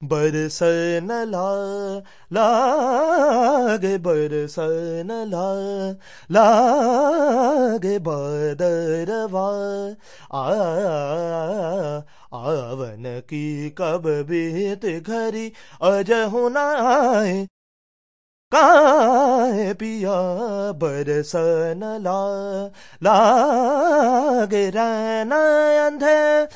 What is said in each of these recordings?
बरसन लागे बरसन लागे बादरवा आ आवन की कब बीत घड़ी अजहु नाय काहे पिया बरसन लागे रहना अंधे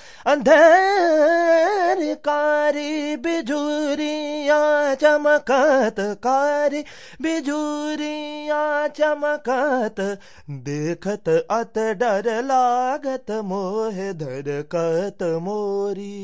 अंधेर कारी बिजुरिया चमकत कारी बिजुरिया चमकत देखत अत डर लागत मोह धरकत मोरी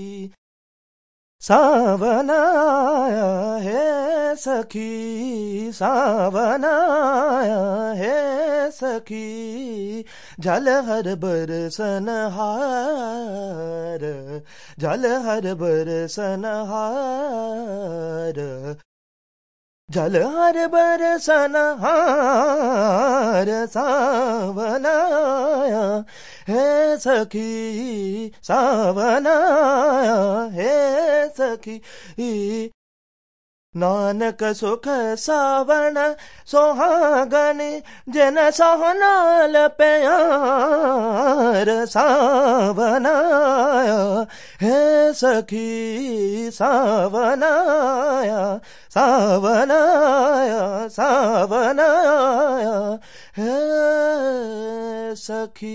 सावन आया है सखी सावन आया है सखी जल हर बरसन हार जल हर बरसन हार जल हर बरसन हार सावन आया है सखी सावन आया है सखी नानक सुख सावन सोहागन जन सोहनाल प्यार सावन आया है सखी सावन आया सावन आया सावन आया है सखी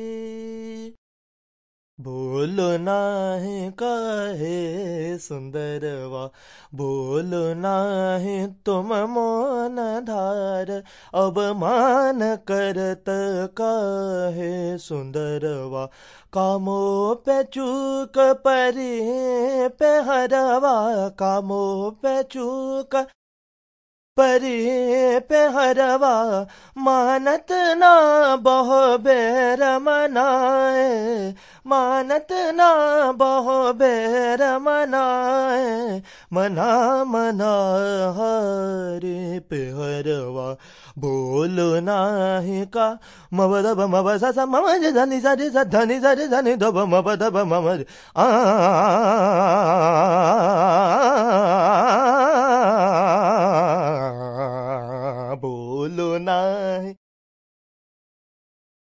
बोलो नाही काहे सुंदरवा बोलो नाही तुम मौन धार अब मान करत काहे सुंदरवा कामो पे चूक परी पे हरवा कामो पे चूक परी पे हरवा मानत ना बहु बेर मनाए मानत ना बहु बेर मनाए मना मना हरे पे हरवा बोलो नाही का मबदब मब सा मम धनि सा धनि सा धनि दब मब दब मम आ